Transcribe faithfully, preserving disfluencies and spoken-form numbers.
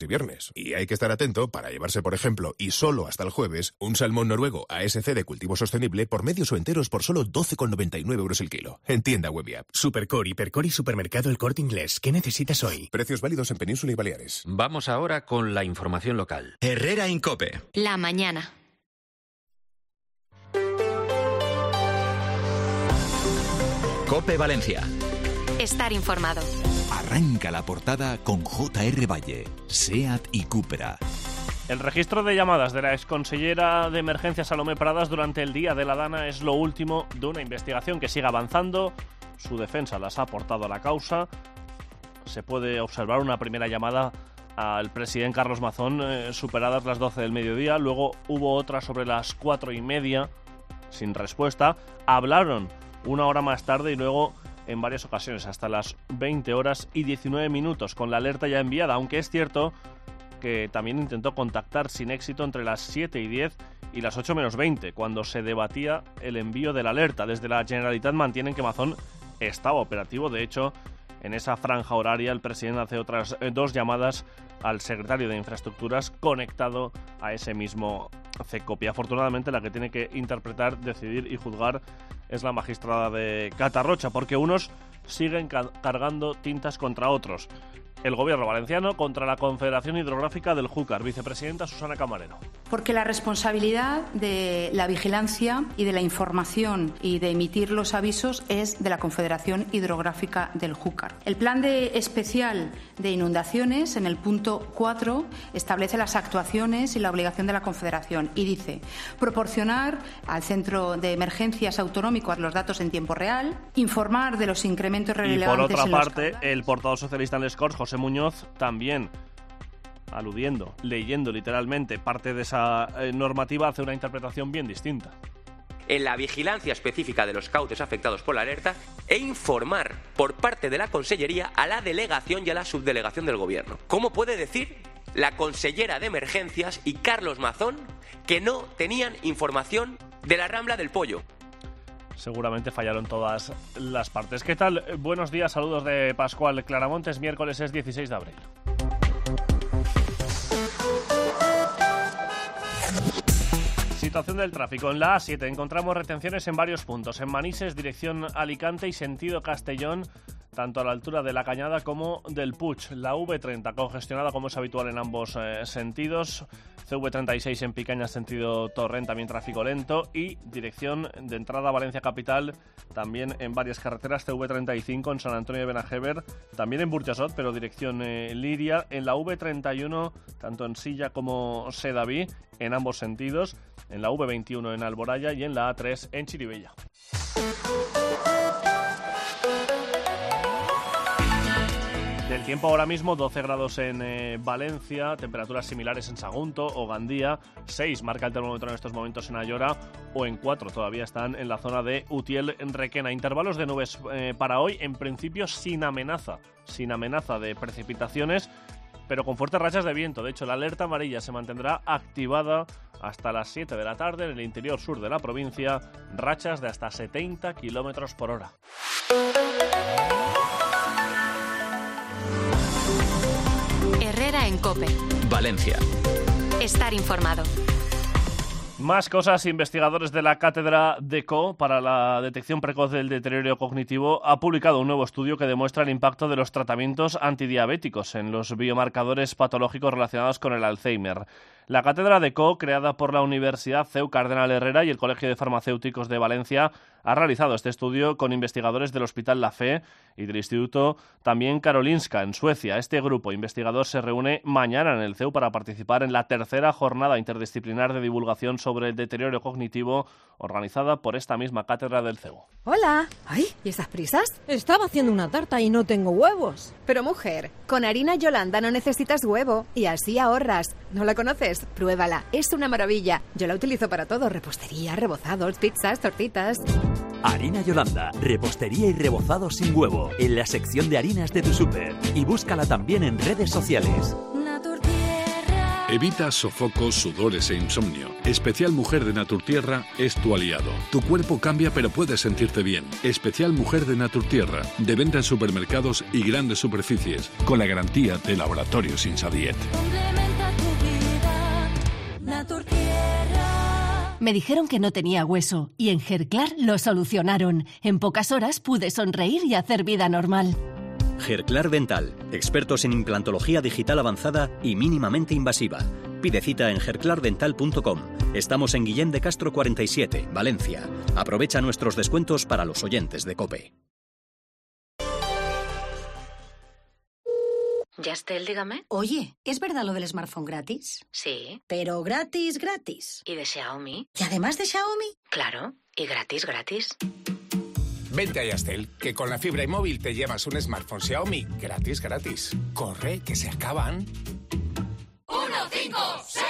y viernes. Y hay que estar atento para llevarse, por ejemplo, y solo hasta el jueves, un salmón noruego A S C de cultivo sostenible por medios o enteros por solo doce con noventa y nueve euros el kilo. En tienda web y app. Supercore, Hipercore y Supermercado El Corte Inglés. ¿Qué necesitas hoy? Precios válidos en Península y Baleares. Vamos ahora con la información local. Herrera Incope. La mañana. Cope Valencia. Estar informado. Arranca la portada con J R Valle, SEAT y Cupra. El registro de llamadas de la exconsellera de Emergencia Salomé Pradas durante el Día de la Dana es lo último de una investigación que sigue avanzando. Su defensa las ha aportado a la causa. Se puede observar una primera llamada al presidente Carlos Mazón eh, superadas las doce del mediodía. Luego hubo otra sobre las cuatro y media sin respuesta. Hablaron una hora más tarde y luego en varias ocasiones hasta las veinte horas y diecinueve minutos con la alerta ya enviada, aunque es cierto que también intentó contactar sin éxito entre las siete y diez y las ocho menos veinte, cuando se debatía el envío de la alerta. Desde la Generalitat mantienen que Mazón estaba operativo. De hecho, en esa franja horaria el presidente hace otras dos llamadas al secretario de Infraestructuras conectado a ese mismo CECOP. Y afortunadamente la que tiene que interpretar, decidir y juzgar es la magistrada de Catarrocha, porque unos siguen ca- cargando tintas contra otros. El gobierno valenciano contra la Confederación Hidrográfica del Júcar. Vicepresidenta Susana Camarero. Porque la responsabilidad de la vigilancia y de la información y de emitir los avisos es de la Confederación Hidrográfica del Júcar. El plan de especial de inundaciones, en el punto cuatro, establece las actuaciones y la obligación de la Confederación y dice proporcionar al Centro de Emergencias Autonómico los datos en tiempo real, informar de los incrementos relevantes. Y por otra en parte, los el portavoz socialista en Les Corts, José Muñoz, también aludiendo, leyendo literalmente parte de esa eh, normativa, hace una interpretación bien distinta. En la vigilancia específica de los cauces afectados por la alerta e informar por parte de la Consellería a la delegación y a la subdelegación del Gobierno. ¿Cómo puede decir la consellera de Emergencias y Carlos Mazón que no tenían información de la Rambla del Pollo? Seguramente fallaron todas las partes. ¿Qué tal? Buenos días, saludos de Pascual Claramontes. Miércoles es dieciséis de abril. Situación del tráfico. En la A siete encontramos retenciones en varios puntos. En Manises, dirección Alicante y sentido Castellón, tanto a la altura de la Cañada como del Puig. La V treinta congestionada como es habitual en ambos eh, sentidos. C V treinta y seis en Picaña, sentido Torrent, también tráfico lento. Y dirección de entrada a Valencia Capital, también en varias carreteras. C V treinta y cinco en San Antonio de Benajever, también en Burjasot, pero dirección eh, Liria. En la V treinta y uno, tanto en Silla como Sedaví, en ambos sentidos. En la V veintiuno en Alboraya y en la A tres en Chirivella. Del tiempo ahora mismo, doce grados en eh, Valencia, temperaturas similares en Sagunto o Gandía, seis marca el termómetro en estos momentos en Ayora, o en cuatro todavía están en la zona de Utiel en Requena. Intervalos de nubes eh, para hoy, en principio sin amenaza, sin amenaza de precipitaciones, pero con fuertes rachas de viento. De hecho, la alerta amarilla se mantendrá activada hasta las siete de la tarde en el interior sur de la provincia, rachas de hasta setenta kilómetros por hora. Herrera en Cope. Valencia. Estar informado. Más cosas. Investigadores de la Cátedra D E C O para la detección precoz del deterioro cognitivo ha publicado un nuevo estudio que demuestra el impacto de los tratamientos antidiabéticos en los biomarcadores patológicos relacionados con el Alzheimer. La Cátedra D E C O, creada por la Universidad C E U Cardenal Herrera y el Colegio de Farmacéuticos de Valencia, ha realizado este estudio con investigadores del Hospital La Fe y del Instituto también Karolinska, en Suecia. Este grupo investigador se reúne mañana en el C E U para participar en la tercera jornada interdisciplinar de divulgación sobre el deterioro cognitivo, organizada por esta misma cátedra del C E U. Hola. Ay, ¿y esas prisas? Estaba haciendo una tarta y no tengo huevos. Pero mujer, con harina Yolanda no necesitas huevo y así ahorras. ¿No la conoces? Pruébala, es una maravilla. Yo la utilizo para todo, repostería, rebozados, pizzas, tortitas. Harina Yolanda, repostería y rebozado sin huevo, en la sección de harinas de tu súper. Y búscala también en redes sociales. Evita sofocos, sudores e insomnio. Especial Mujer de Naturtierra es tu aliado. Tu cuerpo cambia pero puedes sentirte bien. Especial Mujer de Naturtierra, de venta en supermercados y grandes superficies, con la garantía de Laboratorios Insadiet. Complementa tu vida, Naturtierra. Me dijeron que no tenía hueso y en Gerclar lo solucionaron. En pocas horas pude sonreír y hacer vida normal. Gerclar Dental, expertos en implantología digital avanzada y mínimamente invasiva. Pide cita en gerclar dental punto com. Estamos en Guillén de Castro cuarenta y siete, Valencia. Aprovecha nuestros descuentos para los oyentes de COPE. Yastel, dígame. Oye, ¿es verdad lo del smartphone gratis? Sí. Pero gratis, gratis. ¿Y de Xiaomi? ¿Y además de Xiaomi? Claro, y gratis, gratis. Vente a Yastel, que con la fibra y móvil te llevas un smartphone Xiaomi gratis, gratis. Corre, que se acaban. uno, cinco, seis.